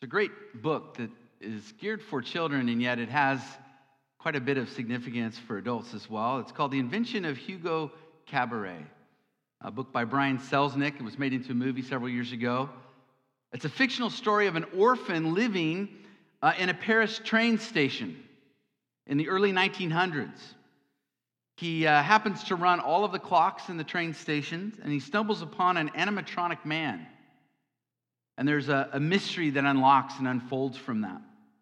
It's a great book that is geared for children, and yet it has quite a bit of significance for adults as well. It's called The Invention of Hugo Cabaret, a book by Brian Selznick. It was made into a movie several years ago. It's a fictional story of an orphan living in a Paris train station in the early 1900s. He happens to run all of the clocks in the train stations, and he stumbles upon an animatronic man. And there's a mystery that unlocks and unfolds from that.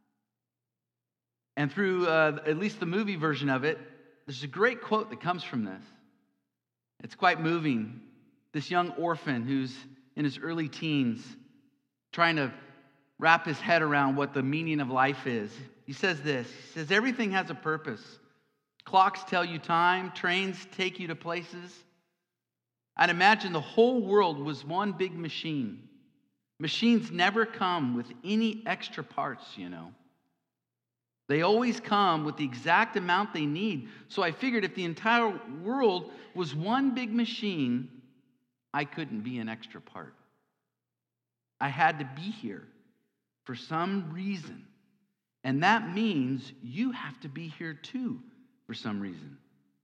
And through at least the movie version of it, there's a great quote that comes from this. It's quite moving. This young orphan who's in his early teens, trying to wrap his head around what the meaning of life is. He says this. He says, everything has a purpose. Clocks tell you time. Trains take you to places. I'd imagine the whole world was one big machine. Machines never come with any extra parts, you know. They always come with the exact amount they need. So I figured if the entire world was one big machine, I couldn't be an extra part. I had to be here for some reason. And that means you have to be here too for some reason.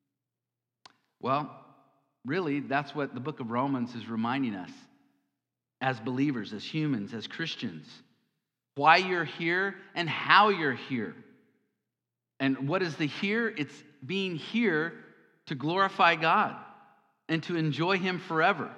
Well, really, that's what the book of Romans is reminding us as believers, as humans, as Christians. Why you're here and how you're here. And what is the here? It's being here to glorify God and to enjoy Him forever.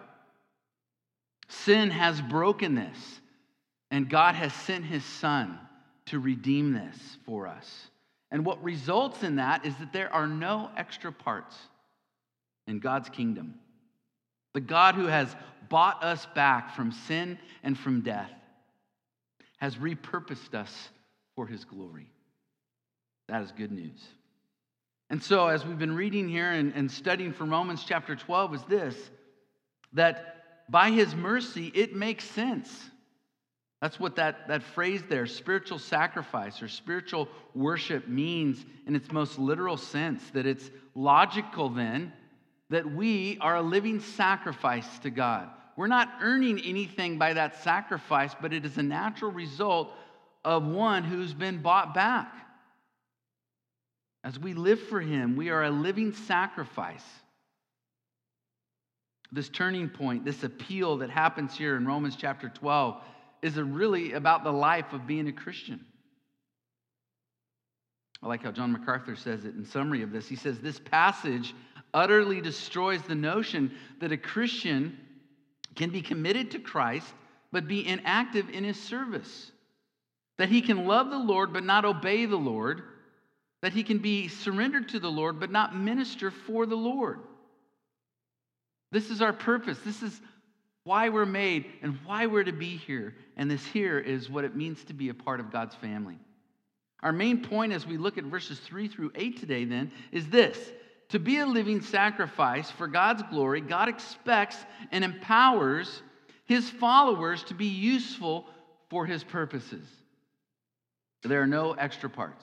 Sin has broken this, and God has sent His Son to redeem this for us. And what results in that is that there are no extra parts in God's kingdom. The God who has bought us back from sin and from death has repurposed us for His glory. That is good news. And so as we've been reading here and studying from Romans chapter 12 is this, that by His mercy it makes sense. That's what that phrase there, spiritual sacrifice or spiritual worship, means in its most literal sense, that it's logical then that we are a living sacrifice to God. We're not earning anything by that sacrifice, but it is a natural result of one who's been bought back. As we live for Him, we are a living sacrifice. This turning point, this appeal that happens here in Romans chapter 12 is really about the life of being a Christian. I like how John MacArthur says it in summary of this. He says, this passage utterly destroys the notion that a Christian can be committed to Christ but be inactive in His service. That he can love the Lord but not obey the Lord. That he can be surrendered to the Lord but not minister for the Lord. This is our purpose. This is why we're made and why we're to be here. And this here is what it means to be a part of God's family. Our main point as we look at verses 3 through 8 today then is this. To be a living sacrifice for God's glory, God expects and empowers His followers to be useful for His purposes. There are no extra parts.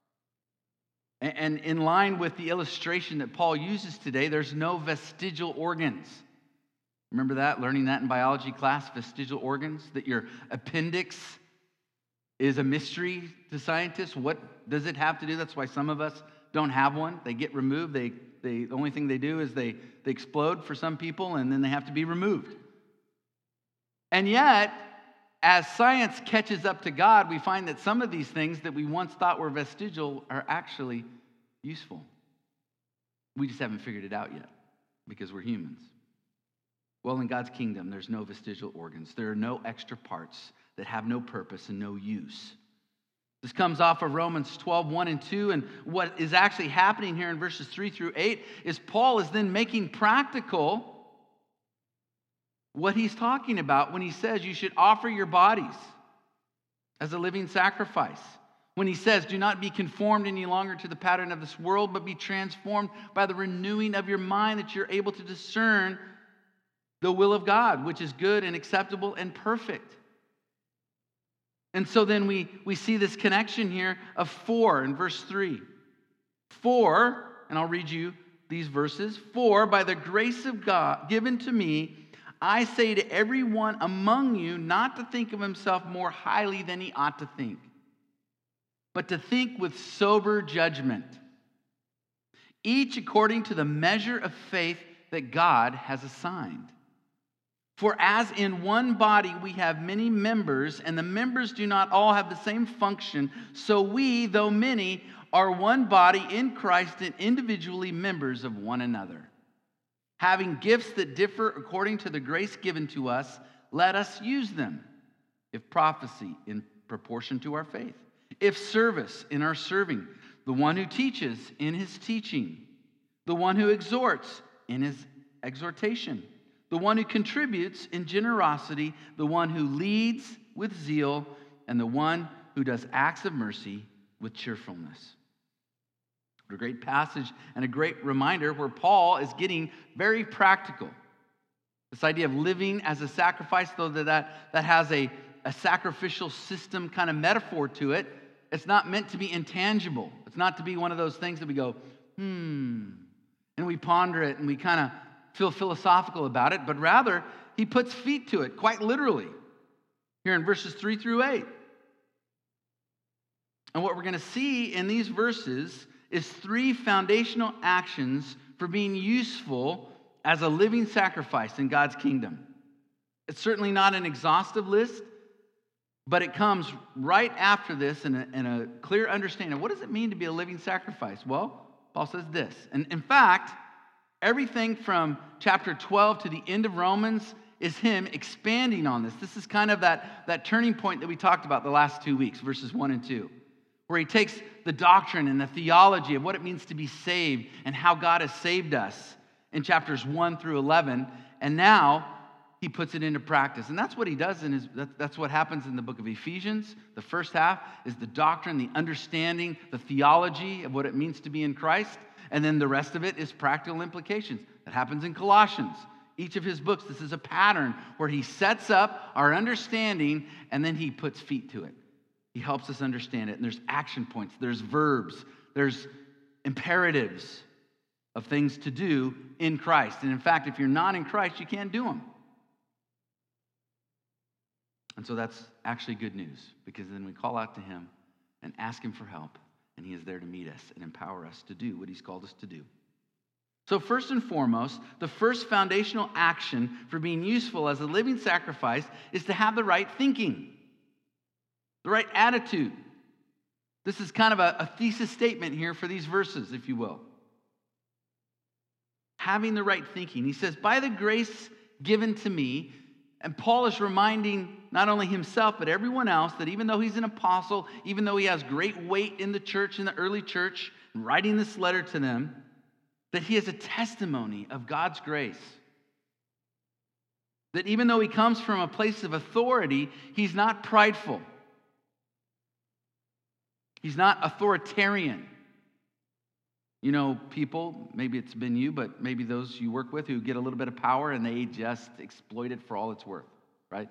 And in line with the illustration that Paul uses today, there's no vestigial organs. Remember that? Learning that in biology class, vestigial organs? That your appendix is a mystery to scientists. What does it have to do? That's why some of us don't have one. They get removed. The only thing they do is they explode for some people, and then they have to be removed. And yet, as science catches up to God, we find that some of these things that we once thought were vestigial are actually useful. We just haven't figured it out yet because we're humans. Well, in God's kingdom, there's no vestigial organs. There are no extra parts that have no purpose and no use. This comes off of Romans 12, 1 and 2. And what is actually happening here in verses 3 through 8 is Paul is then making practical what he's talking about when he says you should offer your bodies as a living sacrifice. When he says, do not be conformed any longer to the pattern of this world, but be transformed by the renewing of your mind, that you're able to discern the will of God, which is good and acceptable and perfect. And so then we see this connection here of for in verse 3. For, and I'll read you these verses. For by the grace of God given to me, I say to everyone among you not to think of himself more highly than he ought to think, but to think with sober judgment, each according to the measure of faith that God has assigned. For as in one body we have many members, and the members do not all have the same function, so we, though many, are one body in Christ and individually members of one another. Having gifts that differ according to the grace given to us, let us use them. If prophecy, in proportion to our faith. If service, in our serving. The one who teaches, in his teaching. The one who exhorts, in his exhortation. The one who contributes in generosity. The one who leads with zeal. And the one who does acts of mercy with cheerfulness. What a great passage and a great reminder where Paul is getting very practical. This idea of living as a sacrifice, though that has a sacrificial system kind of metaphor to it, it's not meant to be intangible. It's not to be one of those things that we go, and we ponder it and we kind of feel philosophical about it, but rather he puts feet to it, quite literally, here in verses 3 through 8. And what we're going to see in these verses is 3 foundational actions for being useful as a living sacrifice in God's kingdom. It's certainly not an exhaustive list, but it comes right after this in a clear understanding of what does it mean to be a living sacrifice? Well, Paul says this. And in fact, everything from chapter 12 to the end of Romans is him expanding on this. This is kind of that turning point that we talked about the last 2 weeks, verses 1 and 2. Where he takes the doctrine and the theology of what it means to be saved and how God has saved us in chapters 1 through 11, and now he puts it into practice. And that's what he does that's what happens in the book of Ephesians. The first half is the doctrine, the understanding, the theology of what it means to be in Christ, and then the rest of it is practical implications. That happens in Colossians. Each of his books, this is a pattern where he sets up our understanding and then he puts feet to it. He helps us understand it. And there's action points, there's verbs, there's imperatives of things to do in Christ. And in fact, if you're not in Christ, you can't do them. And so that's actually good news, because then we call out to him and ask him for help, and he is there to meet us and empower us to do what he's called us to do. So first and foremost, the first foundational action for being useful as a living sacrifice is to have the right thinking. The right attitude. This is kind of a thesis statement here for these verses, if you will. Having the right thinking. He says, by the grace given to me, and Paul is reminding not only himself, but everyone else that even though he's an apostle, even though he has great weight in the church, in the early church, and writing this letter to them, that he has a testimony of God's grace. That even though he comes from a place of authority, he's not prideful. He's not authoritarian. You know, people, maybe it's been you, but maybe those you work with who get a little bit of power and they just exploit it for all it's worth, right?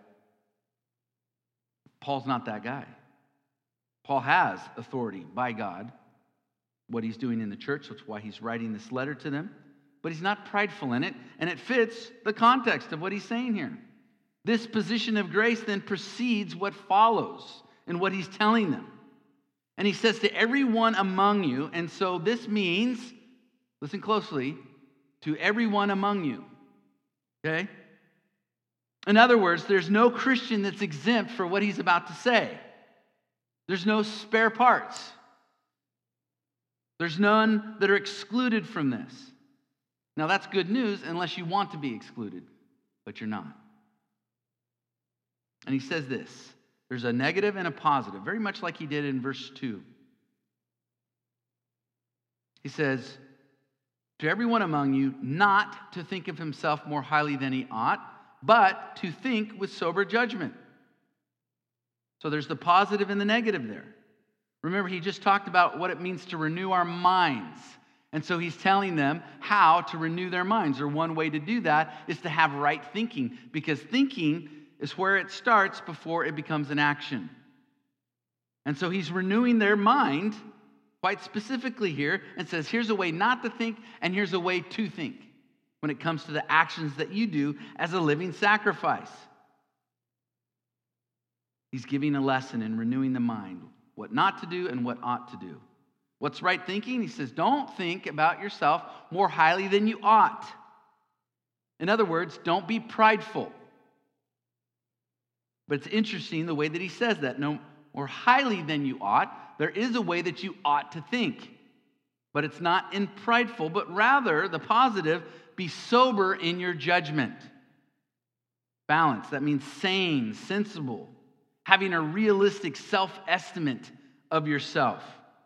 Paul's not that guy. Paul has authority by God, what he's doing in the church. That's why he's writing this letter to them. But he's not prideful in it, and it fits the context of what he's saying here. This position of grace then precedes what follows in what he's telling them. And he says to everyone among you, and so this means, listen closely, to everyone among you, okay? In other words, there's no Christian that's exempt for what he's about to say. There's no spare parts. There's none that are excluded from this. Now that's good news unless you want to be excluded, but you're not. And he says this. There's a negative and a positive, very much like he did in verse 2. He says, to everyone among you, not to think of himself more highly than he ought, but to think with sober judgment. So there's the positive and the negative there. Remember, he just talked about what it means to renew our minds. And so he's telling them how to renew their minds. Or one way to do that is to have right thinking, because thinking is where it starts before it becomes an action. And so he's renewing their mind quite specifically here and says, here's a way not to think and here's a way to think. when it comes to the actions that you do as a living sacrifice. He's giving a lesson in renewing the mind, what not to do and what ought to do. What's right thinking? He says, don't think about yourself more highly than you ought. In other words, don't be prideful. But it's interesting the way that he says that. No more highly than you ought. There is a way that you ought to think. But it's not in prideful, but rather the positive, be sober in your judgment. Balance, that means sane, sensible, having a realistic self-estimate of yourself.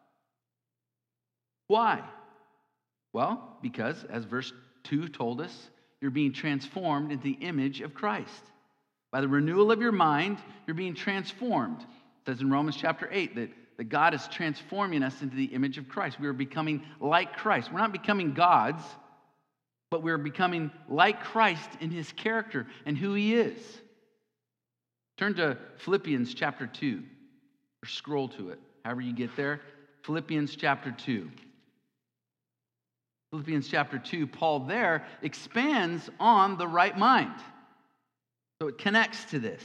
Why? Well, because, as verse 2 told us, you're being transformed into the image of Christ. By the renewal of your mind, you're being transformed. It says in Romans chapter 8 that God is transforming us into the image of Christ. We are becoming like Christ. We're not becoming gods, but we're becoming like Christ in his character and who he is. Turn to Philippians chapter 2, or scroll to it, however you get there. Philippians chapter 2. Philippians chapter 2, Paul there expands on the right mind. So it connects to this.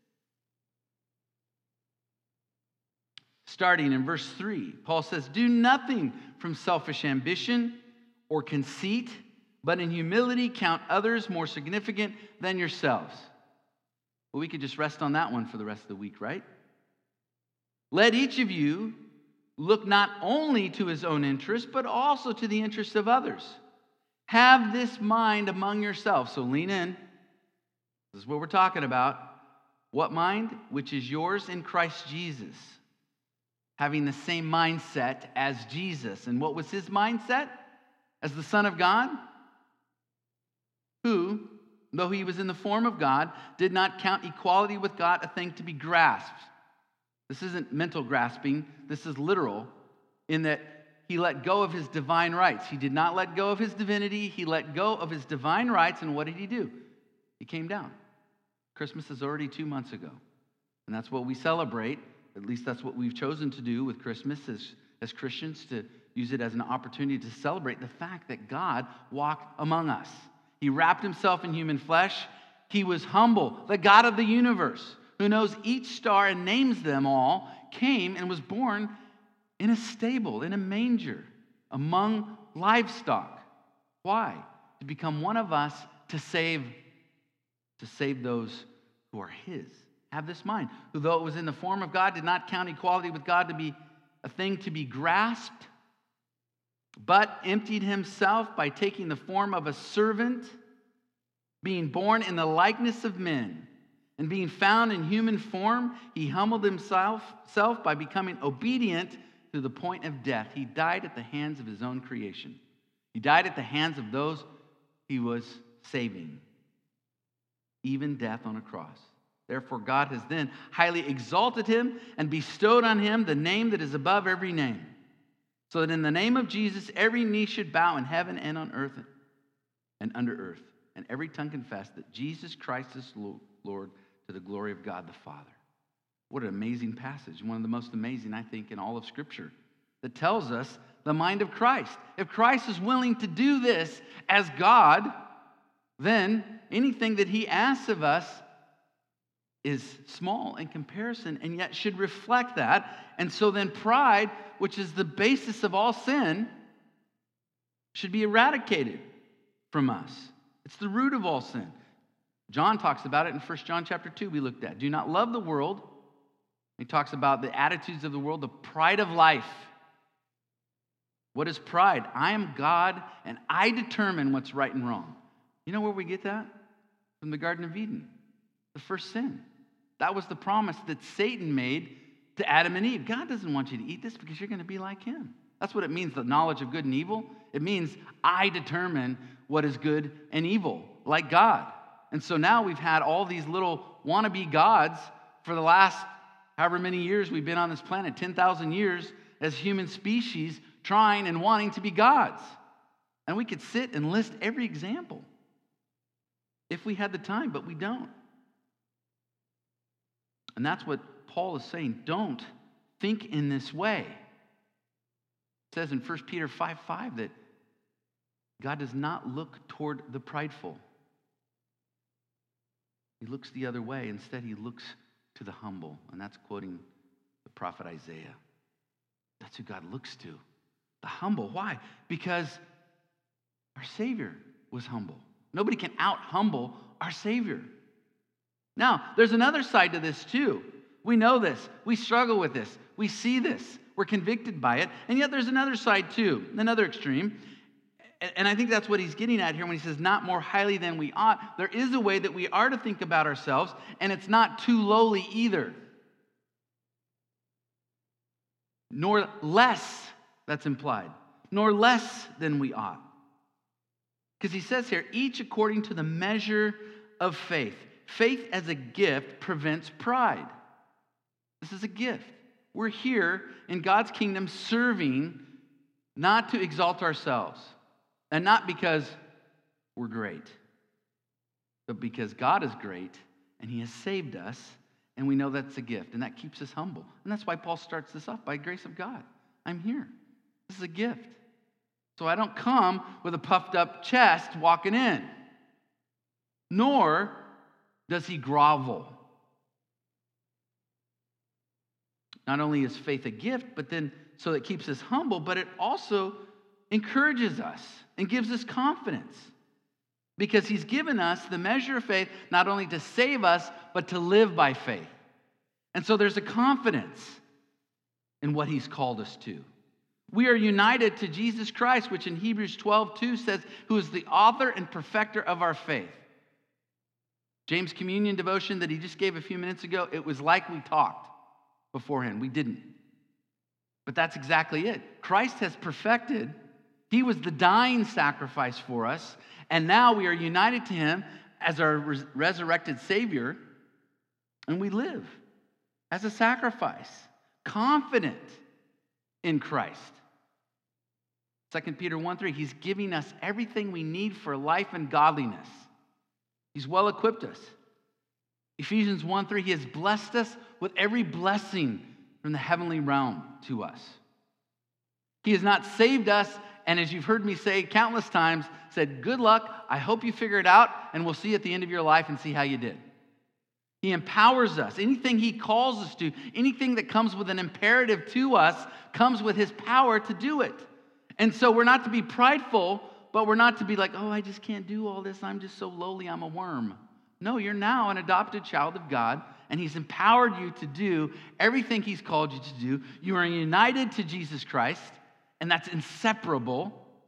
Starting in verse 3, Paul says, do nothing from selfish ambition or conceit, but in humility count others more significant than yourselves. Well, we could just rest on that one for the rest of the week, right? Let each of you look not only to his own interest, but also to the interests of others. Have this mind among yourselves. So lean in. This is what we're talking about. What mind? Which is yours in Christ Jesus. Having the same mindset as Jesus. And what was his mindset? As the Son of God? Who, though he was in the form of God, did not count equality with God a thing to be grasped. This isn't mental grasping. This is literal in that he let go of his divine rights. He did not let go of his divinity. He let go of his divine rights. And what did he do? He came down. Christmas is already 2 months ago. And that's what we celebrate. At least that's what we've chosen to do with Christmas as Christians, to use it as an opportunity to celebrate the fact that God walked among us. He wrapped himself in human flesh. He was humble. The God of the universe, who knows each star and names them all, came and was born in a stable, in a manger, among livestock. Why? To become one of us, to save those who are his. Have this mind, who though it was in the form of God, did not count equality with God to be a thing to be grasped, but emptied himself by taking the form of a servant, being born in the likeness of men, and being found in human form, he humbled himself by becoming obedient to the point of death. He died at the hands of his own creation. He died at the hands of those he was saving, even death on a cross. Therefore, God has then highly exalted him and bestowed on him the name that is above every name, so that in the name of Jesus, every knee should bow in heaven and on earth and under earth, and every tongue confess that Jesus Christ is Lord, to the glory of God the Father. What an amazing passage. One of the most amazing, I think, in all of Scripture, that tells us the mind of Christ. If Christ is willing to do this as God, then anything that he asks of us is small in comparison, and yet should reflect that. And so then pride, which is the basis of all sin, should be eradicated from us. It's the root of all sin. John talks about it in 1 John chapter 2 we looked at. Do not love the world. He talks about the attitudes of the world, the pride of life. What is pride? I am God, and I determine what's right and wrong. You know where we get that? From the Garden of Eden, the first sin. That was the promise that Satan made to Adam and Eve. God doesn't want you to eat this because you're going to be like him. That's what it means, the knowledge of good and evil. It means I determine what is good and evil, like God. And so now we've had all these little wannabe gods for the last however many years we've been on this planet, 10,000 years as human species, trying and wanting to be gods. And we could sit and list every example if we had the time, but we don't. And that's what Paul is saying. Don't think in this way. It says in 1 Peter 5:5 that God does not look toward the prideful. He looks the other way. Instead, he looks to the humble. And that's quoting the prophet Isaiah. That's who God looks to. The humble. Why? Because our Savior was humble. Nobody can out-humble our Savior. Now, there's another side to this too. We know this. We struggle with this. We see this. We're convicted by it. And yet there's another side too, another extreme. And I think that's what he's getting at here when he says not more highly than we ought. There is a way that we are to think about ourselves, and it's not too lowly either. Nor less, that's implied, nor less than we ought. Because he says here, each according to the measure of faith. Faith as a gift prevents pride. This is a gift. We're here in God's kingdom serving not to exalt ourselves. And not because we're great, but because God is great and he has saved us, and we know that's a gift, and that keeps us humble. And that's why Paul starts this off, by grace of God. I'm here. This is a gift. So I don't come with a puffed up chest walking in. Nor does he grovel. Not only is faith a gift, but then so it keeps us humble, but it also encourages us and gives us confidence. Because he's given us the measure of faith not only to save us, but to live by faith. And so there's a confidence in what he's called us to. We are united to Jesus Christ, which in Hebrews 12:2 says, who is the author and perfecter of our faith. James' communion devotion that he just gave a few minutes ago, it was like we talked beforehand. We didn't. But that's exactly it. Christ has perfected. He was the dying sacrifice for us, and now we are united to him as our resurrected Savior, and we live as a sacrifice, confident in Christ. 2 Peter 1:3, he's giving us everything we need for life and godliness. He's well equipped us. Ephesians 1:3, he has blessed us with every blessing from the heavenly realm to us. He has not saved us, and as you've heard me say countless times, said, good luck, I hope you figure it out, and we'll see you at the end of your life and see how you did. He empowers us. Anything he calls us to, anything that comes with an imperative to us, comes with his power to do it. And so we're not to be prideful, but we're not to be like, oh, I just can't do all this. I'm just so lowly, I'm a worm. No, you're now an adopted child of God, and he's empowered you to do everything he's called you to do. You are united to Jesus Christ, and that's inseparable.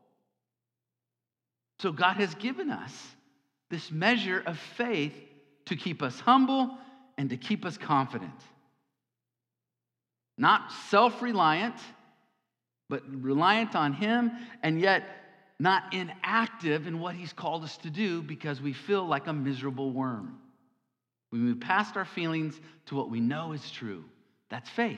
So God has given us this measure of faith to keep us humble and to keep us confident. Not self-reliant, but reliant on him, and yet not inactive in what he's called us to do because we feel like a miserable worm. We move past our feelings to what we know is true. That's faith.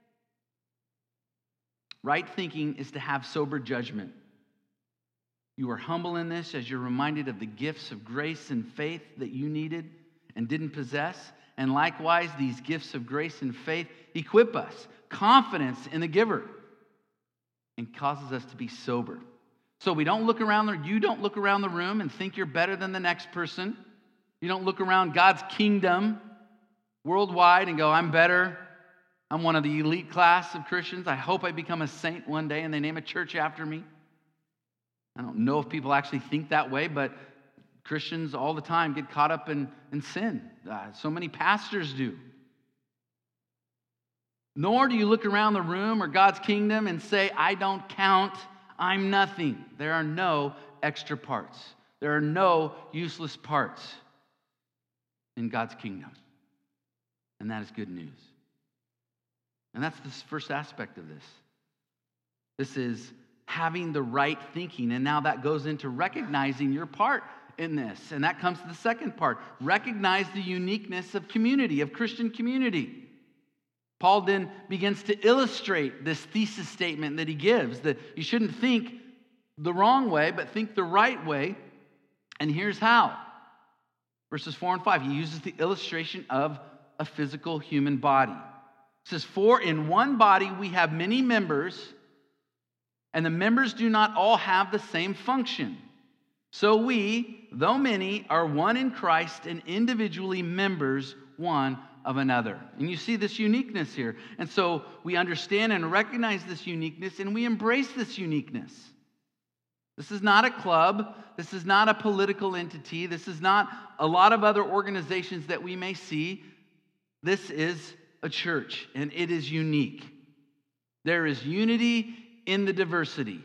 Right thinking is to have sober judgment. You are humble in this as you're reminded of the gifts of grace and faith that you needed and didn't possess. And likewise, these gifts of grace and faith equip us, confidence in the giver, and causes us to be sober. So we don't look around you don't look around the room and think you're better than the next person. You don't look around God's kingdom worldwide and go, I'm better. I'm one of the elite class of Christians. I hope I become a saint one day and they name a church after me. I don't know if people actually think that way, but Christians all the time get caught up in sin. So many pastors do. Nor do you look around the room or God's kingdom and say, I don't count, I'm nothing. There are no extra parts. There are no useless parts in God's kingdom. And that is good news. And that's the first aspect of this. This is having the right thinking. And now that goes into recognizing your part in this. And that comes to the second part. Recognize the uniqueness of community, of Christian community. Paul then begins to illustrate this thesis statement that he gives, that you shouldn't think the wrong way, but think the right way. And here's how. Verses 4 and 5, he uses the illustration of a physical human body. It says, for in one body we have many members, and the members do not all have the same function. So we, though many, are one in Christ and individually members one of another. And you see this uniqueness here. And so we understand and recognize this uniqueness, and we embrace this uniqueness. This is not a club. This is not a political entity. This is not a lot of other organizations that we may see. This is a church, and it is unique. There is unity in the diversity.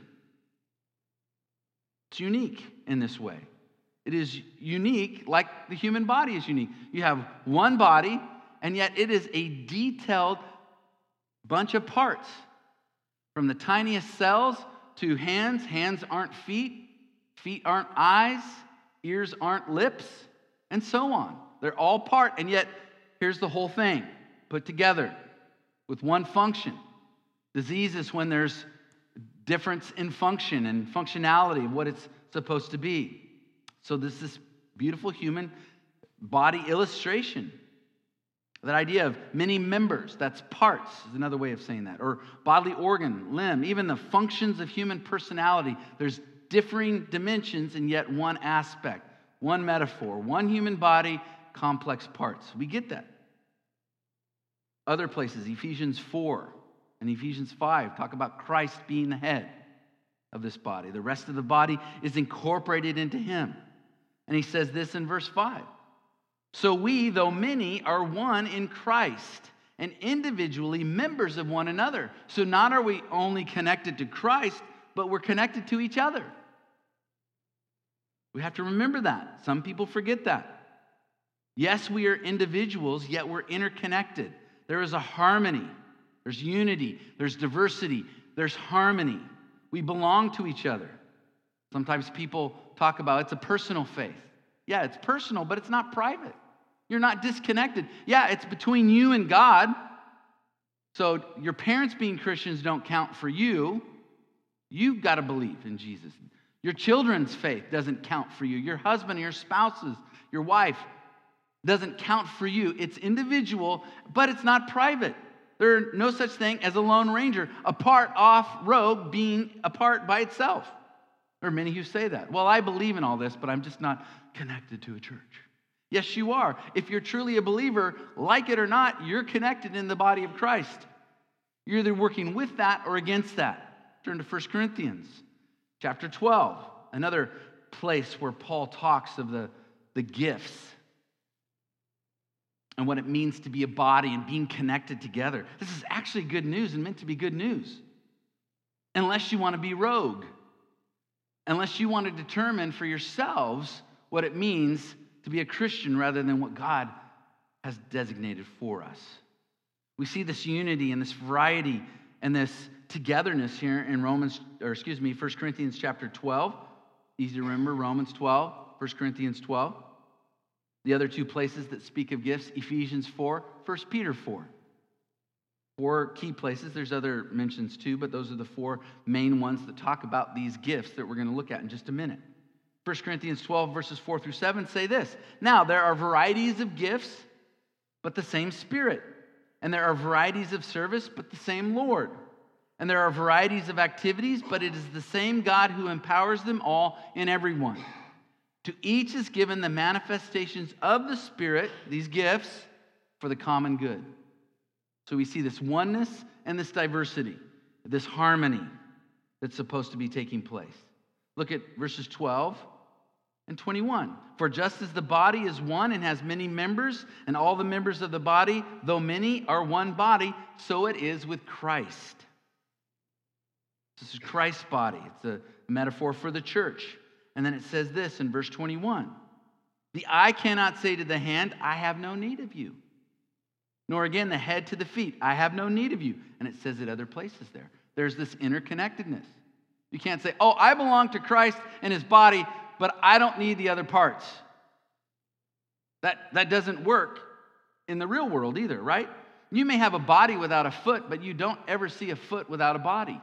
It's unique in this way. It is unique like the human body is unique. You have one body, and yet it is a detailed bunch of parts. From the tiniest cells to hands. Hands aren't feet. Feet aren't eyes. Ears aren't lips. And so on. They're all part, and yet here's the whole thing put together with one function. Disease is when there's difference in function and functionality of what it's supposed to be. So this beautiful human body illustration. That idea of many members, that's parts, is another way of saying that. Or bodily organ, limb, even the functions of human personality. There's differing dimensions and yet one aspect, one metaphor, one human body, complex parts. We get that. Other places, Ephesians 4 and Ephesians 5, talk about Christ being the head of this body. The rest of the body is incorporated into him. And he says this in verse 5. So we, though many, are one in Christ and individually members of one another. So not are we only connected to Christ, but we're connected to each other. We have to remember that. Some people forget that. Yes, we are individuals, yet we're interconnected. There is a harmony. There's unity. There's diversity. There's harmony. We belong to each other. Sometimes people talk about it's a personal faith. Yeah, it's personal, but it's not private. You're not disconnected. Yeah, it's between you and God. So your parents being Christians don't count for you. You've got to believe in Jesus. Your children's faith doesn't count for you. Your husband, your spouses, your wife doesn't count for you. It's individual, but it's not private. There's no such thing as a lone ranger, apart, off, rogue, being apart by itself. There are many who say that. Well, I believe in all this, but I'm just not connected to a church. Yes, you are. If you're truly a believer, like it or not, you're connected in the body of Christ. You're either working with that or against that. Turn to 1 Corinthians chapter 12, another place where Paul talks of the gifts and what it means to be a body and being connected together. This is actually good news and meant to be good news. Unless you want to be rogue. Unless you want to determine for yourselves what it means to be a Christian rather than what God has designated for us. We see this unity and this variety and this togetherness here in 1 Corinthians chapter 12. Easy to remember, Romans 12, 1 Corinthians 12. The other two places that speak of gifts, Ephesians 4, 1 Peter 4. Four key places. There's other mentions too, but those are the four main ones that talk about these gifts that we're going to look at in just a minute. 1 Corinthians 12, verses 4 through 7 say this. Now, there are varieties of gifts, but the same Spirit. And there are varieties of service, but the same Lord. And there are varieties of activities, but it is the same God who empowers them all in everyone. To each is given the manifestations of the Spirit, these gifts, for the common good. So we see this oneness and this diversity, this harmony that's supposed to be taking place. Look at verses 12 and 21. For just as the body is one and has many members, and all the members of the body, though many, are one body, so it is with Christ. This is Christ's body. It's a metaphor for the church. And then it says this in verse 21. The eye cannot say to the hand, I have no need of you. Nor again the head to the feet, I have no need of you. And it says it other places there. There's this interconnectedness. You can't say, oh, I belong to Christ and his body, but I don't need the other parts. That doesn't work in the real world either, right? You may have a body without a foot, but you don't ever see a foot without a body.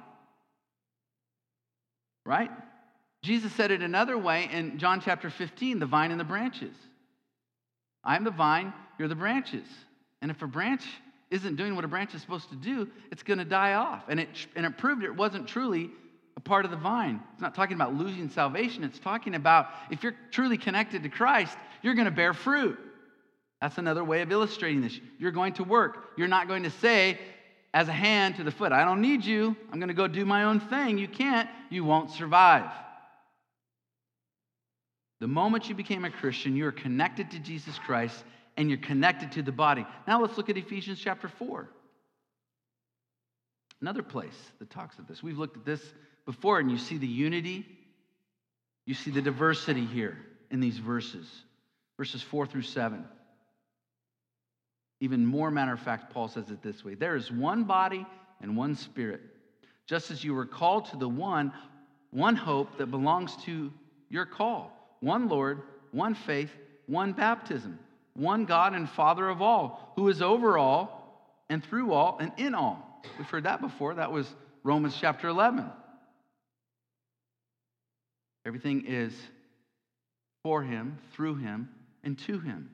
Right? Jesus said it another way in John chapter 15, the vine and the branches. I'm the vine, you're the branches. And if a branch isn't doing what a branch is supposed to do, it's going to die off. And it proved it wasn't truly a part of the vine. It's not talking about losing salvation. It's talking about if you're truly connected to Christ, you're going to bear fruit. That's another way of illustrating this. You're going to work. You're not going to say, as a hand to the foot, I don't need you. I'm going to go do my own thing. You can't. You won't survive. The moment you became a Christian, you are connected to Jesus Christ and you're connected to the body. Now let's look at Ephesians chapter 4. Another place that talks of this. We've looked at this before, and you see the unity. You see the diversity here in these verses. Verses 4 through 7. Even more matter of fact, Paul says it this way. There is one body and one spirit. Just as you were called to the one hope that belongs to your call. One Lord, one faith, one baptism. One God and Father of all, who is over all and through all and in all. We've heard that before. That was Romans chapter 11. Everything is for him, through him, and to him.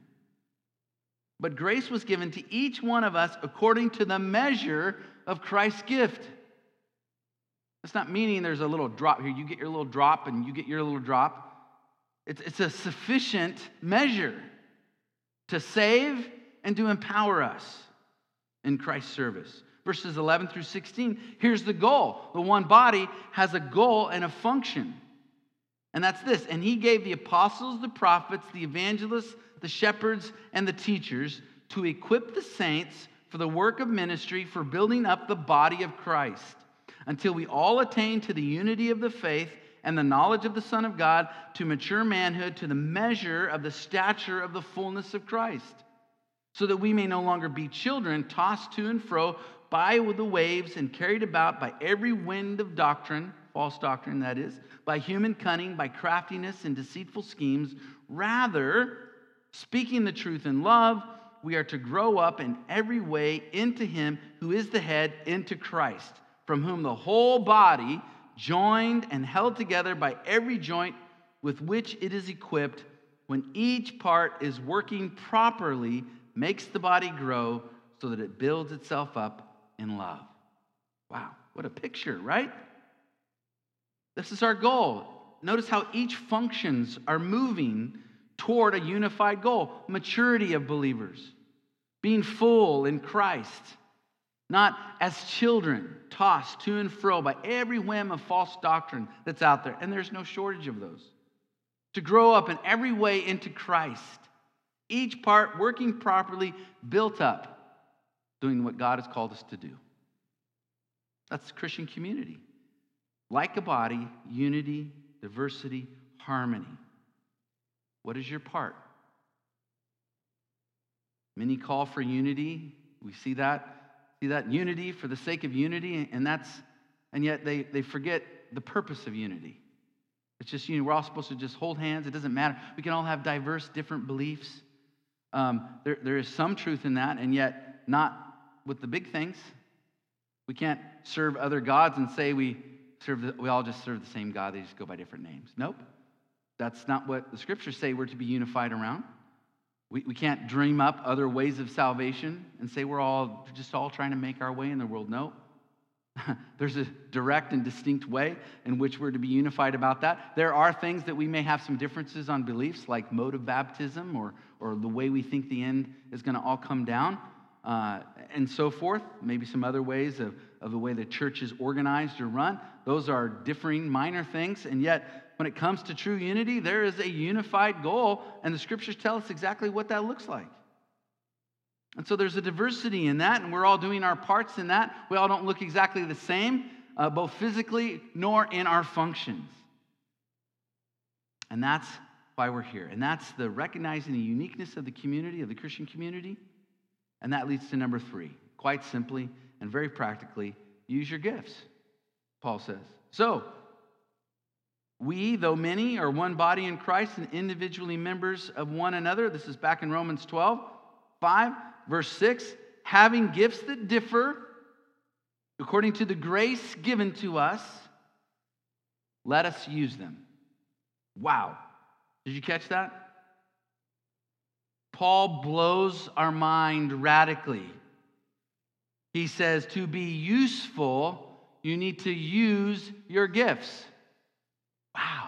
But grace was given to each one of us according to the measure of Christ's gift. That's not meaning there's a little drop here. You get your little drop and you get your little drop. It's a sufficient measure to save and to empower us in Christ's service. Verses 11 through 16, here's the goal. The one body has a goal and a function. And that's this. And he gave the apostles, the prophets, the evangelists, the shepherds, and the teachers to equip the saints for the work of ministry, for building up the body of Christ, until we all attain to the unity of the faith and the knowledge of the Son of God, to mature manhood, to the measure of the stature of the fullness of Christ, so that we may no longer be children, tossed to and fro by the waves and carried about by every wind of doctrine, false doctrine that is, by human cunning, by craftiness and deceitful schemes. Rather, speaking the truth in love, we are to grow up in every way into him who is the head, into Christ, from whom the whole body, joined and held together by every joint with which it is equipped, when each part is working properly, makes the body grow so that it builds itself up in love. Wow, what a picture, right? This is our goal. Notice how each functions are moving toward a unified goal. Maturity of believers. Being full in Christ. Not as children, tossed to and fro by every whim of false doctrine that's out there. And there's no shortage of those. To grow up in every way into Christ. Each part working properly, built up, doing what God has called us to do. That's Christian community. Like a body, unity, diversity, harmony. What is your part? Many call for unity. We see that unity for the sake of unity, and yet they forget the purpose of unity. It's just unity. We're all supposed to just hold hands. It doesn't matter. We can all have diverse, different beliefs. There is some truth in that, and yet not with the big things. We can't serve other gods and say we all just serve the same God. They just go by different names. Nope. That's not what the scriptures say we're to be unified around. We can't dream up other ways of salvation and say we're all trying to make our way in the world. No. There's a direct and distinct way in which we're to be unified about that. There are things that we may have some differences on beliefs, like mode of baptism or the way we think the end is going to all come down, and so forth. Maybe some other ways of the way the church is organized or run. Those are differing minor things, and yet when it comes to true unity, there is a unified goal, and the scriptures tell us exactly what that looks like. And so there's a diversity in that, and we're all doing our parts in that. We all don't look exactly the same, both physically nor in our functions. And that's why we're here. And that's the recognizing the uniqueness of the community, of the Christian community. And that leads to number 3. Quite simply and very practically, use your gifts, Paul says. So, we, though many, are one body in Christ and individually members of one another. This is back in Romans 12, 5, verse 6. Having gifts that differ according to the grace given to us, let us use them. Wow. Did you catch that? Paul blows our mind radically. He says to be useful You need to use your gifts. Wow.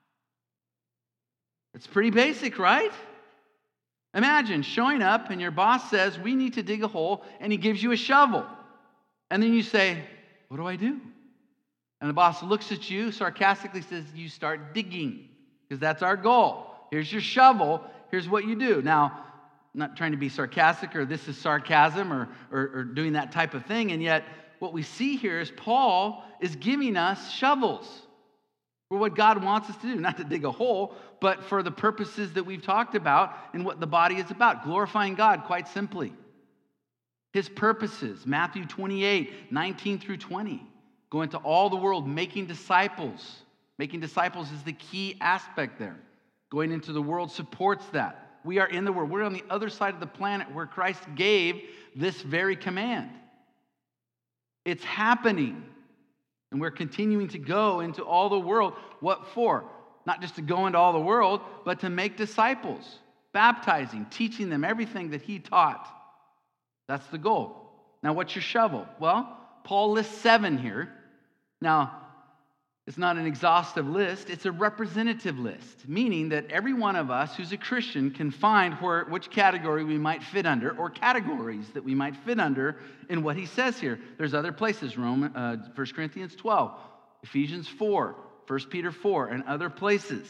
It's pretty basic, right? Imagine showing up and your boss says, we need to dig a hole, and he gives you a shovel. And then you say, what do I do? And the boss looks at you, sarcastically says, you start digging, because that's our goal. Here's your shovel. Here's what you do. Now, I'm not trying to be sarcastic or this is sarcasm or doing that type of thing. And yet, what we see here is Paul is giving us shovels for what God wants us to do. Not to dig a hole, but for the purposes that we've talked about and what the body is about. Glorifying God, quite simply. His purposes, Matthew 28, 19 through 20. Go into all the world, making disciples. Making disciples is the key aspect there. Going into the world supports that. We are in the world. We're on the other side of the planet where Christ gave this very command. It's happening. And we're continuing to go into all the world. What for? Not just to go into all the world, but to make disciples. Baptizing, teaching them everything that he taught. That's the goal. Now, what's your shovel? Well, Paul lists 7 here. Now, it's not an exhaustive list. It's a representative list, meaning that every one of us who's a Christian can find which category we might fit under, or categories that we might fit under in what he says here. There's other places, 1 Corinthians 12, Ephesians 4, 1 Peter 4, and other places.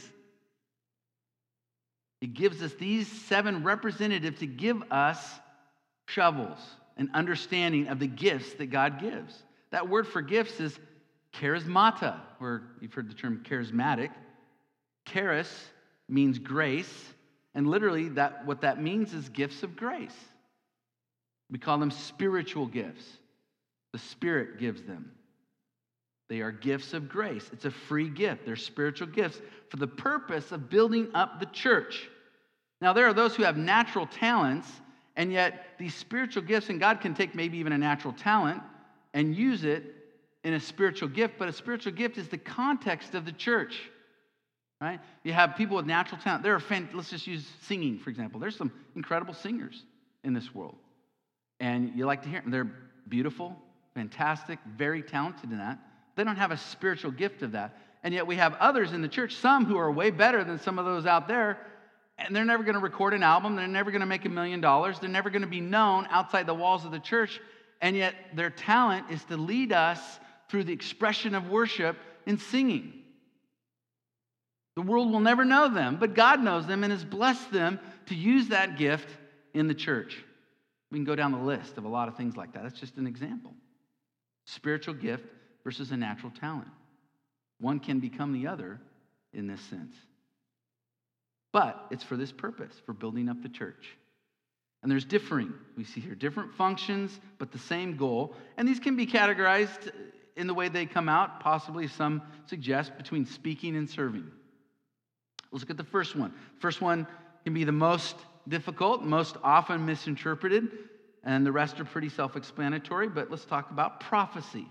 He gives us these 7 representatives to give us shovels, an understanding of the gifts that God gives. That word for gifts is charismata, or you've heard the term charismatic. Charis means grace, and literally what that means is gifts of grace. We call them spiritual gifts. The Spirit gives them. They are gifts of grace. It's a free gift. They're spiritual gifts for the purpose of building up the church. Now, there are those who have natural talents, and yet these spiritual gifts, and God can take maybe even a natural talent and use it in a spiritual gift, but a spiritual gift is the context of the church, right? You have people with natural talent. Let's just use singing, for example. There's some incredible singers in this world, and you like to hear them. They're beautiful, fantastic, very talented in that. They don't have a spiritual gift of that, and yet we have others in the church, some who are way better than some of those out there, and they're never going to record an album. They're never going to make $1 million. They're never going to be known outside the walls of the church, and yet their talent is to lead us through the expression of worship in singing. The world will never know them, but God knows them and has blessed them to use that gift in the church. We can go down the list of a lot of things like that. That's just an example. Spiritual gift versus a natural talent. One can become the other in this sense. But it's for this purpose, for building up the church. And there's we see here, different functions, but the same goal. And these can be categorized in the way they come out, possibly some suggest, between speaking and serving. Let's look at the first one. First one can be the most difficult, most often misinterpreted, and the rest are pretty self-explanatory, but let's talk about prophecy.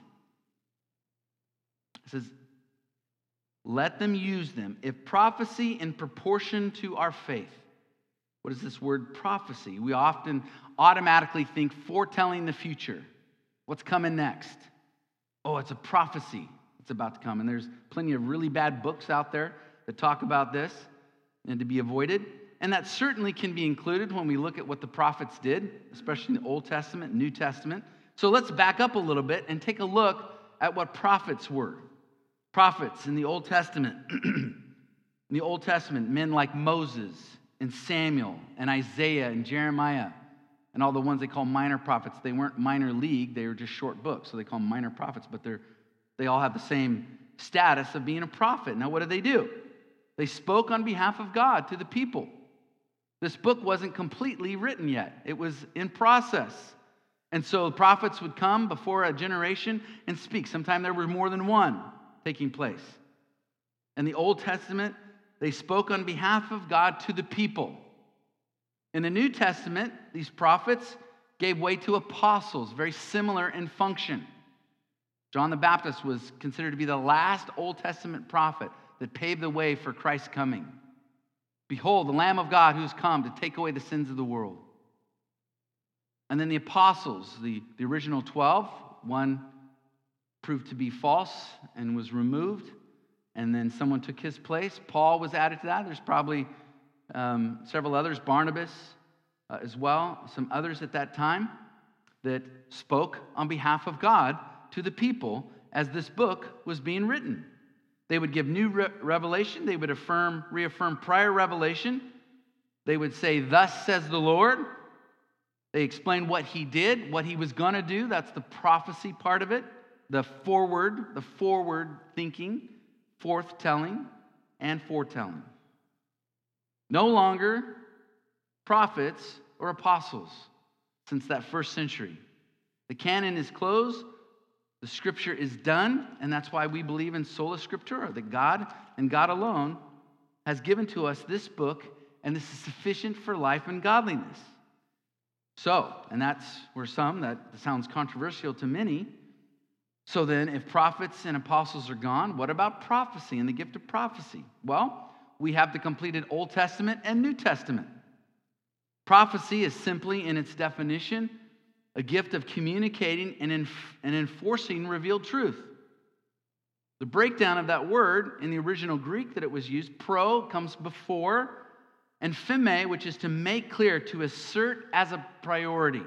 It says, let them use them, if prophecy in proportion to our faith. What is this word prophecy? We often automatically think foretelling the future. What's coming next? Oh, it's a prophecy that's about to come. And there's plenty of really bad books out there that talk about this and to be avoided. And that certainly can be included when we look at what the prophets did, especially in the Old Testament, New Testament. So let's back up a little bit and take a look at what prophets were. Prophets in the Old Testament. In the Old Testament, men like Moses and Samuel and Isaiah and Jeremiah and all the ones they call minor prophets. They weren't minor league, they were just short books, so they call them minor prophets, but they all have the same status of being a prophet. Now, what do? They spoke on behalf of God to the people. This book wasn't completely written yet. It was in process. And so prophets would come before a generation and speak. Sometimes there were more than one taking place. In the Old Testament, they spoke on behalf of God to the people. In the New Testament, these prophets gave way to apostles, very similar in function. John the Baptist was considered to be the last Old Testament prophet that paved the way for Christ's coming. Behold, the Lamb of God who's come to take away the sins of the world. And then the apostles, the original 12, one proved to be false and was removed, and then someone took his place. Paul was added to that. There's probably several others, Barnabas as well, some others at that time that spoke on behalf of God to the people as this book was being written. They would give new revelation. They would reaffirm prior revelation. They would say, "Thus says the Lord." They explained what he did, what he was going to do. That's the prophecy part of it. The forward thinking, forthtelling, and foretelling. No longer prophets or apostles since that first century. The canon is closed. The scripture is done, and that's why we believe in sola scriptura, that God and God alone has given to us this book, and this is sufficient for life and godliness. So, and that's where that sounds controversial to many. So then, if prophets and apostles are gone, what about prophecy and the gift of prophecy? Well, we have the completed Old Testament and New Testament. Prophecy is simply, in its definition, a gift of communicating and enforcing revealed truth. The breakdown of that word in the original Greek that it was used, pro comes before, and pheme, which is to make clear, to assert as a priority.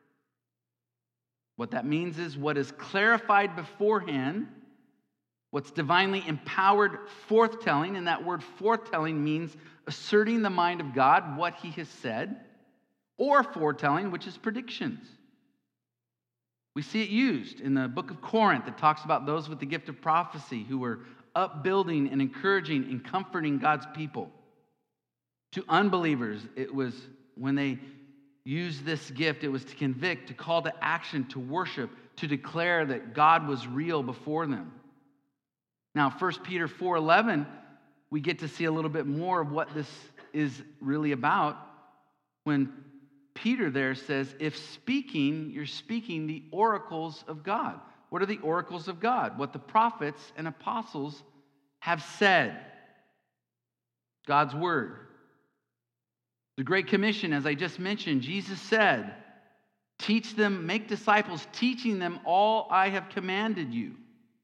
What that means is what is clarified beforehand, what's divinely empowered forthtelling, and that word forthtelling means asserting the mind of God, what he has said, or foretelling, which is predictions. We see it used in the book of Corinth that talks about those with the gift of prophecy who were upbuilding and encouraging and comforting God's people. To unbelievers, it was when they used this gift, it was to convict, to call to action, to worship, to declare that God was real before them. Now, 1 Peter 4:11, we get to see a little bit more of what this is really about when Peter there says, if speaking, you're speaking the oracles of God. What are the oracles of God? What the prophets and apostles have said. God's word. The Great Commission, as I just mentioned, Jesus said, teach them, make disciples, teaching them all I have commanded you.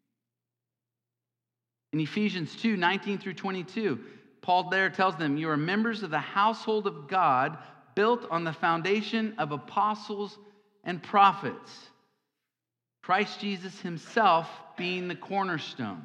In Ephesians 2:19 through 22, Paul there tells them, you are members of the household of God, built on the foundation of apostles and prophets, Christ Jesus himself being the cornerstone.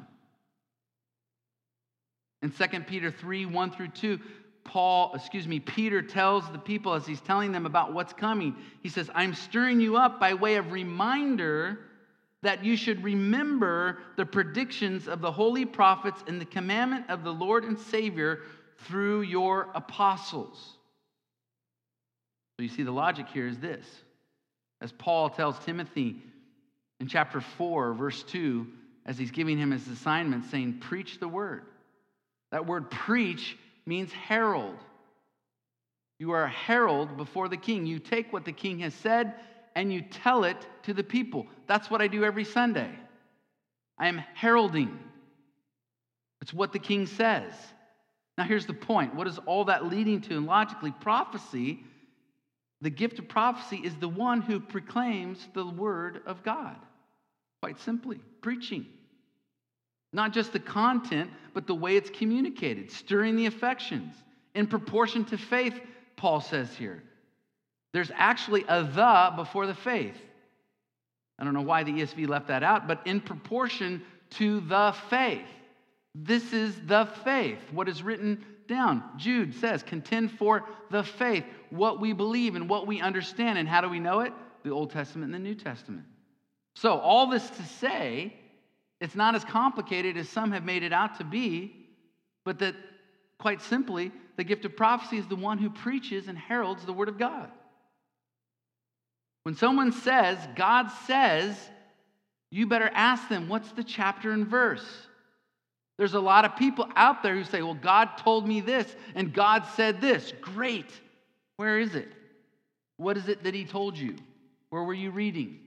In 2 Peter 3:1 through 2, Peter tells the people as he's telling them about what's coming, he says, I'm stirring you up by way of reminder that you should remember the predictions of the holy prophets and the commandment of the Lord and Savior through your apostles. So you see, the logic here is this. As Paul tells Timothy in chapter 4, verse 2, as he's giving him his assignment, saying, preach the word. That word preach means herald. You are a herald before the king. You take what the king has said and you tell it to the people. That's what I do every Sunday. I am heralding. It's what the king says. Now here's the point. What is all that leading to? And logically, prophecy, the gift of prophecy is the one who proclaims the word of God. Quite simply, preaching. Not just the content, but the way it's communicated, stirring the affections. In proportion to faith, Paul says here. There's actually a the before the faith. I don't know why the ESV left that out, but in proportion to the faith. This is the faith, what is written down. Jude says, contend for the faith, what we believe and what we understand. And how do we know it? The Old Testament and the New Testament. So all this to say, it's not as complicated as some have made it out to be, but that quite simply, the gift of prophecy is the one who preaches and heralds the word of God. When someone says, God says, you better ask them, what's the chapter and verse? There's a lot of people out there who say, well, God told me this, and God said this. Great. Where is it? What is it that he told you? Where were you reading?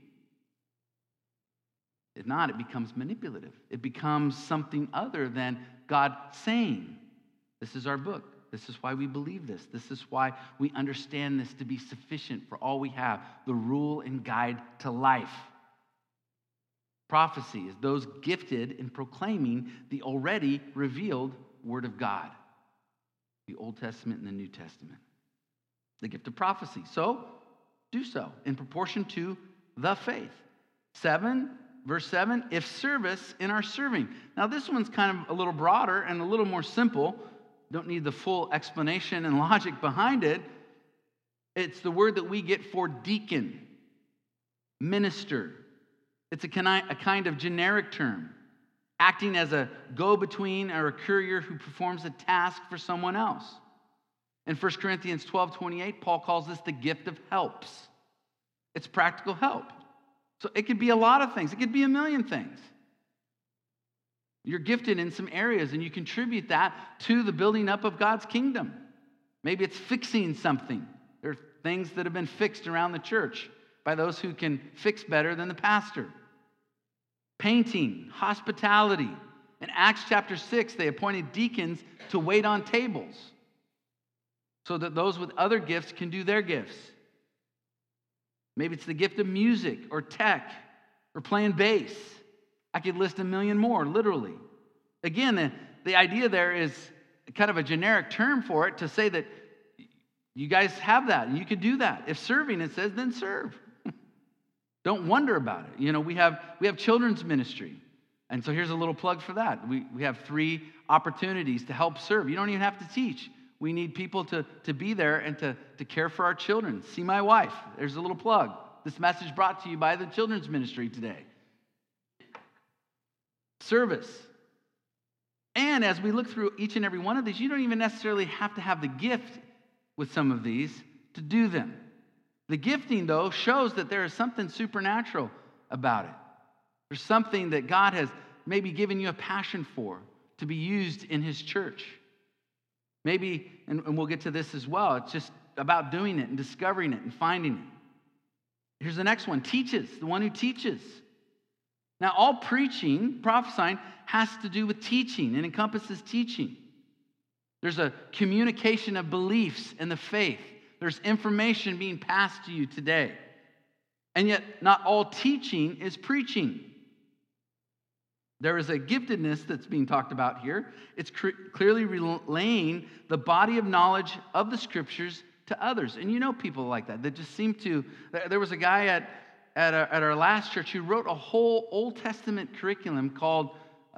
If not, it becomes manipulative. It becomes something other than God saying, this is our book. This is why we believe this. This is why we understand this to be sufficient for all we have, the rule and guide to life. Prophecy is those gifted in proclaiming the already revealed Word of God, the Old Testament and the New Testament. The gift of prophecy. So, do so in proportion to the faith. Verse 7, if service in our serving. Now, this one's kind of a little broader and a little more simple. Don't need the full explanation and logic behind it. It's the word that we get for deacon, minister. It's a kind of generic term, acting as a go-between or a courier who performs a task for someone else. In 1 Corinthians 12:28, Paul calls this the gift of helps. It's practical help. So it could be a lot of things. It could be a million things. You're gifted in some areas, and you contribute that to the building up of God's kingdom. Maybe it's fixing something. There are things that have been fixed around the church by those who can fix better than the pastor. Painting, hospitality. In Acts chapter 6, they appointed deacons to wait on tables so that those with other gifts can do their gifts. Maybe it's the gift of music or tech or playing bass. I could list a million more, literally. Again, the idea there is kind of a generic term for it to say that you guys have that and you could do that. If serving, it says, then serve. Don't wonder about it. You know, we have children's ministry. And so here's a little plug for that. We have 3 opportunities to help serve. You don't even have to teach. We need people to be there and to care for our children. See my wife. There's a little plug. This message brought to you by the children's ministry today. Service. And as we look through each and every one of these, you don't even necessarily have to have the gift with some of these to do them. The gifting, though, shows that there is something supernatural about it. There's something that God has maybe given you a passion for to be used in His church. Maybe, and we'll get to this as well, it's just about doing it and discovering it and finding it. Here's the next one, teaches, the one who teaches. Now, all preaching, prophesying, has to do with teaching and encompasses teaching. There's a communication of beliefs in the faith. There's information being passed to you today. And yet, not all teaching is preaching. There is a giftedness that's being talked about here. It's clearly relaying the body of knowledge of the Scriptures to others. And you know people like that just seem to... There was a guy at our last church who wrote a whole Old Testament curriculum called...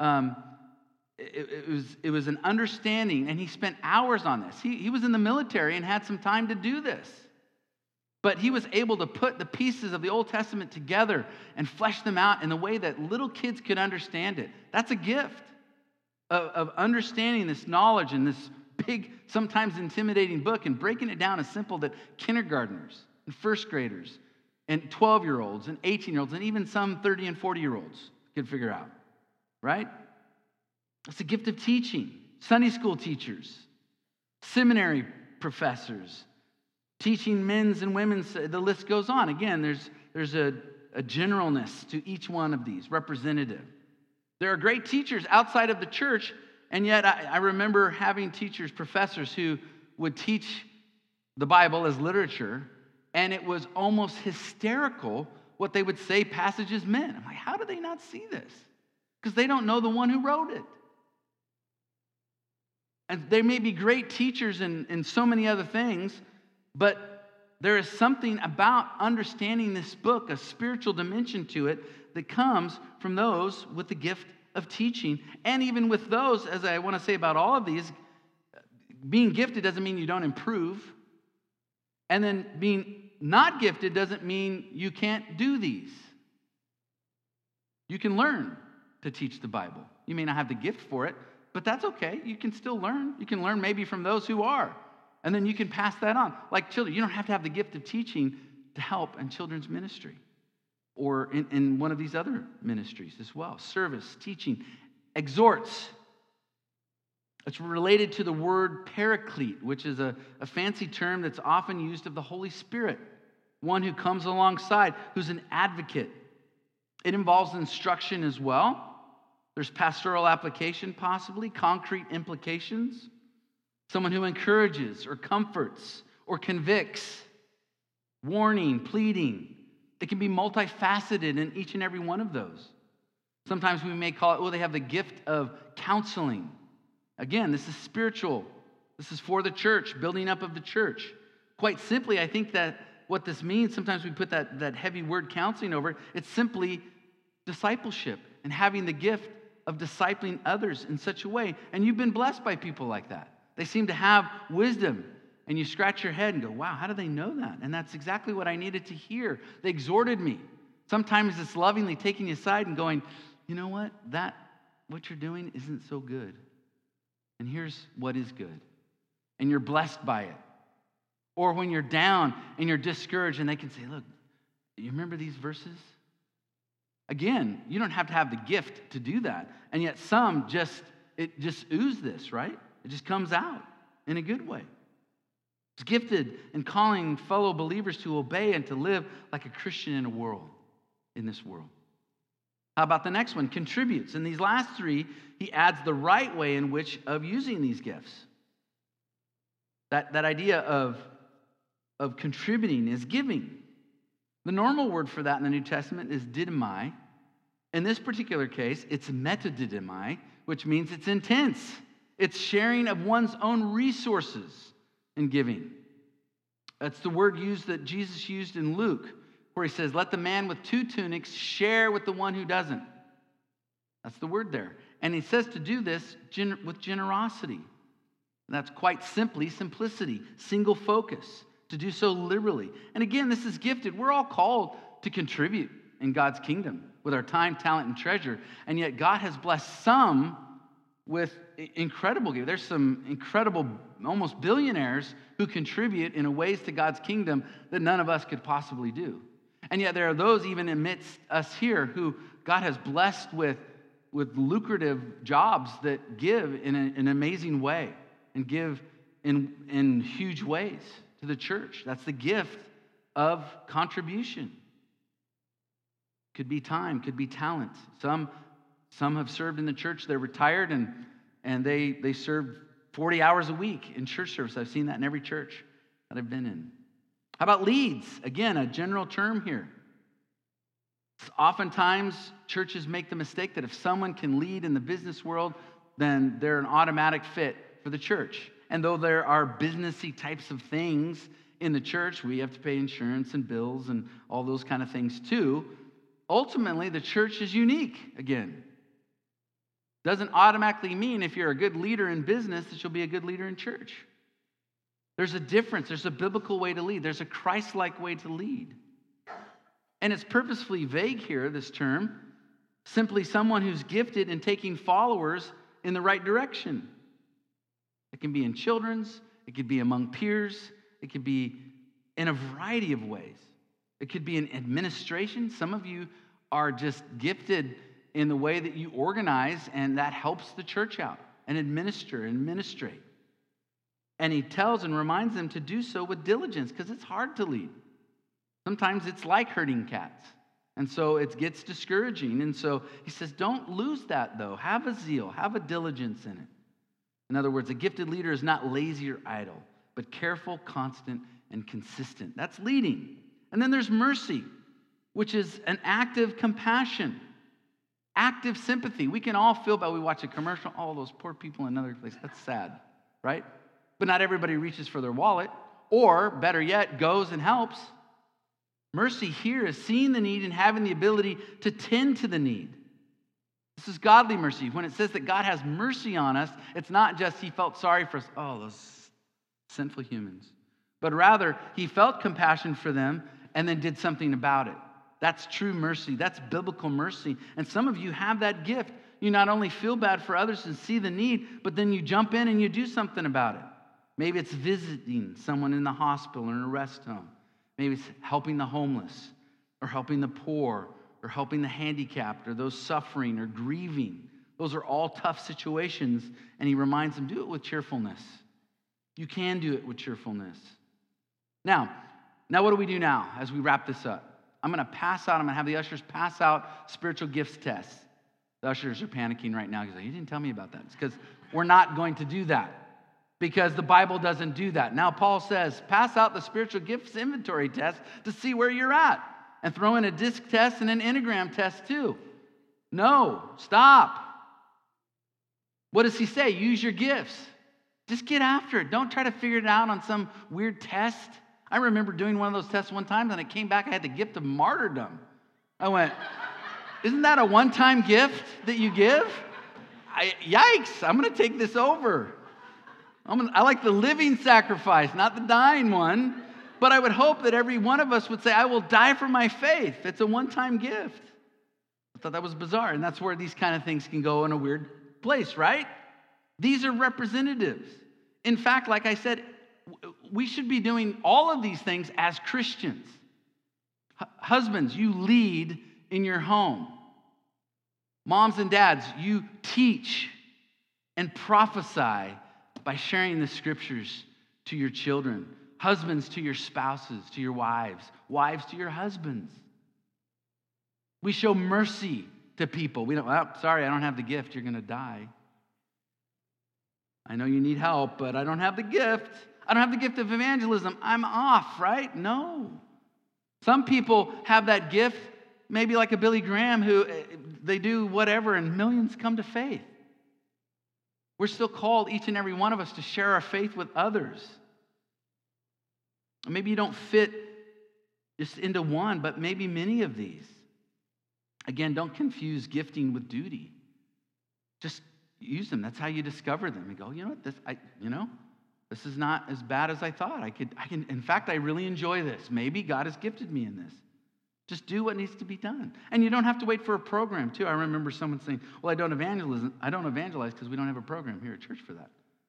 It was an understanding, and he spent hours on this. He was in the military and had some time to do this. But he was able to put the pieces of the Old Testament together and flesh them out in a way that little kids could understand it. That's a gift of understanding this knowledge in this big, sometimes intimidating book and breaking it down as simple that kindergartners and first graders and 12-year-olds and 18-year-olds and even some 30 and 40-year-olds could figure out, right? It's a gift of teaching. Sunday school teachers, seminary professors, teaching men's and women's, the list goes on. Again, there's a generalness to each one of these, representative. There are great teachers outside of the church, and yet I remember having teachers, professors who would teach the Bible as literature, and it was almost hysterical what they would say passages meant. I'm like, how do they not see this? Because they don't know the one who wrote it. And they may be great teachers in so many other things, but there is something about understanding this book, a spiritual dimension to it, that comes from those with the gift of teaching. And even with those, as I want to say about all of these, being gifted doesn't mean you don't improve. And then being not gifted doesn't mean you can't do these. You can learn to teach the Bible. You may not have the gift for it, but that's okay. You can still learn. You can learn maybe from those who are. And then you can pass that on. Like children, you don't have to have the gift of teaching to help in children's ministry or in one of these other ministries as well. Service, teaching, exhorts. It's related to the word paraclete, which is a fancy term that's often used of the Holy Spirit, one who comes alongside, who's an advocate. It involves instruction as well. There's pastoral application, possibly, concrete implications. Someone who encourages or comforts or convicts, warning, pleading. It can be multifaceted in each and every one of those. Sometimes we may call it, they have the gift of counseling. Again, this is spiritual. This is for the church, building up of the church. Quite simply, I think that what this means, sometimes we put that heavy word counseling over it, it's simply discipleship and having the gift of discipling others in such a way. And you've been blessed by people like that. They seem to have wisdom, and you scratch your head and go, wow, how do they know that? And that's exactly what I needed to hear. They exhorted me. Sometimes it's lovingly taking you aside and going, you know what? What you're doing isn't so good. And here's what is good. And you're blessed by it. Or when you're down and you're discouraged and they can say, look, you remember these verses? Again, you don't have to have the gift to do that. And yet some just ooze this, right? It just comes out in a good way. It's gifted in calling fellow believers to obey and to live like a Christian in this world. How about the next one? Contributes. In these last three, he adds the right way in which of using these gifts. That idea of contributing is giving. The normal word for that in the New Testament is didymai. In this particular case, it's metadidymai, which means it's intense. It's sharing of one's own resources in giving. That's the word that Jesus used in Luke, where he says, let the man with 2 tunics share with the one who doesn't. That's the word there. And he says to do this with generosity. And that's quite simply simplicity, single focus, to do so liberally. And again, this is gifted. We're all called to contribute in God's kingdom with our time, talent, and treasure. And yet God has blessed some with incredible gifts. There's some incredible, almost billionaires who contribute in ways to God's kingdom that none of us could possibly do. And yet there are those even amidst us here who God has blessed with lucrative jobs that give in an amazing way and give in huge ways to the church. That's the gift of contribution. Could be time, could be talent. Some have served in the church. They're retired and they serve 40 hours a week in church service. I've seen that in every church that I've been in. How about leads? Again, a general term here. Oftentimes, churches make the mistake that if someone can lead in the business world, then they're an automatic fit for the church. And though there are businessy types of things in the church, we have to pay insurance and bills and all those kind of things too. Ultimately, the church is unique again. Doesn't automatically mean if you're a good leader in business that you'll be a good leader in church. There's a difference. There's a biblical way to lead. There's a Christ-like way to lead. And it's purposefully vague here, this term. Simply someone who's gifted in taking followers in the right direction. It can be in children's. It could be among peers. It could be in a variety of ways. It could be in administration. Some of you are just gifted in the way that you organize, and that helps the church out and administer and administrate. And he tells and reminds them to do so with diligence because it's hard to lead. Sometimes it's like herding cats. And so it gets discouraging. And so he says, don't lose that though. Have a zeal, have a diligence in it. In other words, a gifted leader is not lazy or idle, but careful, constant, and consistent. That's leading. And then there's mercy, which is an active compassion, active sympathy. We can all feel bad. We watch a commercial, oh, those poor people in another place. That's sad, right? But not everybody reaches for their wallet, or better yet, goes and helps. Mercy here is seeing the need and having the ability to tend to the need. This is godly mercy. When it says that God has mercy on us, it's not just he felt sorry for us, oh, those sinful humans. But rather, he felt compassion for them and then did something about it. That's true mercy. That's biblical mercy. And some of you have that gift. You not only feel bad for others and see the need, but then you jump in and you do something about it. Maybe it's visiting someone in the hospital or in a rest home. Maybe it's helping the homeless or helping the poor or helping the handicapped or those suffering or grieving. Those are all tough situations, and he reminds them, do it with cheerfulness. You can do it with cheerfulness. Now what do we do now as we wrap this up? I'm going to have the ushers pass out spiritual gifts tests. The ushers are panicking right now because you didn't tell me about that. It's because we're not going to do that because the Bible doesn't do that. Now Paul says, pass out the spiritual gifts inventory test to see where you're at and throw in a disc test and an enneagram test too. No, stop. What does he say? Use your gifts. Just get after it. Don't try to figure it out on some weird test. I remember doing one of those tests one time, and it came back, I had the gift of martyrdom. I went, isn't that a one-time gift that you give? Yikes, I'm going to take this over. I like the living sacrifice, not the dying one. But I would hope that every one of us would say, I will die for my faith. It's a one-time gift. I thought that was bizarre, and that's where these kind of things can go in a weird place, right? These are representatives. In fact, like I said, we should be doing all of these things as Christians. Husbands, you lead in your home. Moms and dads, you teach and prophesy by sharing the scriptures to your children. Husbands to your spouses, to your wives. Wives to your husbands. We show mercy to people. We don't, sorry, I don't have the gift. You're going to die. I know you need help, but I don't have the gift. I don't have the gift of evangelism. I'm off, right? No. Some people have that gift, maybe like a Billy Graham, who they do whatever and millions come to faith. We're still called, each and every one of us, to share our faith with others. Maybe you don't fit just into one, but maybe many of these. Again, don't confuse gifting with duty. Just use them. That's how you discover them. You go, you know what, this is not as bad as I thought. I can. In fact, I really enjoy this. Maybe God has gifted me in this. Just do what needs to be done. And you don't have to wait for a program, too. I remember someone saying, well, I don't evangelize because we don't have a program here at church for that.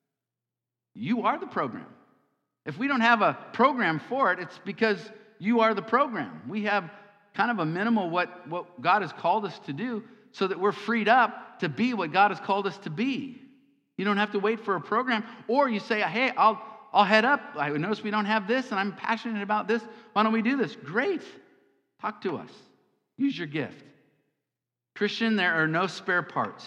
You are the program. If we don't have a program for it, it's because you are the program. We have kind of a minimal what God has called us to do so that we're freed up to be what God has called us to be. You don't have to wait for a program. Or you say, hey, I'll head up. I notice we don't have this, and I'm passionate about this. Why don't we do this? Great. Talk to us. Use your gift. Christian, there are no spare parts.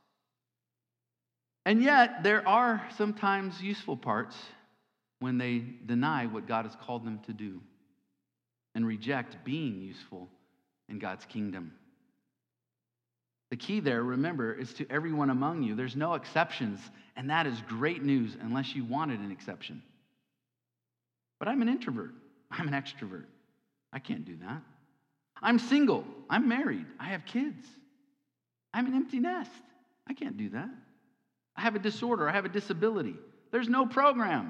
And yet, there are sometimes useful parts when they deny what God has called them to do and reject being useful in God's kingdom. The key there, remember, is to everyone among you. There's no exceptions, and that is great news unless you wanted an exception. But I'm an introvert. I'm an extrovert. I can't do that. I'm single. I'm married. I have kids. I'm an empty nest. I can't do that. I have a disorder. I have a disability. There's no program.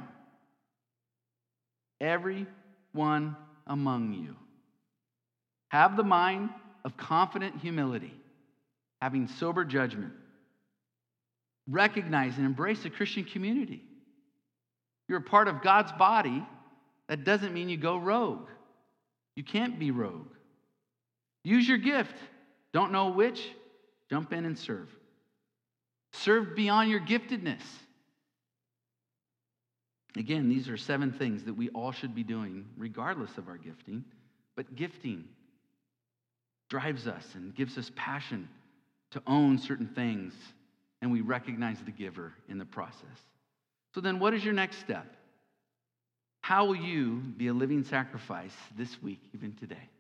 Everyone among you. Have the mind of confident humility, having sober judgment. Recognize and embrace a Christian community. You're a part of God's body. That doesn't mean you go rogue. You can't be rogue. Use your gift. Don't know which? Jump in and serve. Serve beyond your giftedness. Again, these are 7 things that we all should be doing regardless of our gifting. But gifting drives us and gives us passion to own certain things, and we recognize the giver in the process. So then what is your next step? How will you be a living sacrifice this week, even today?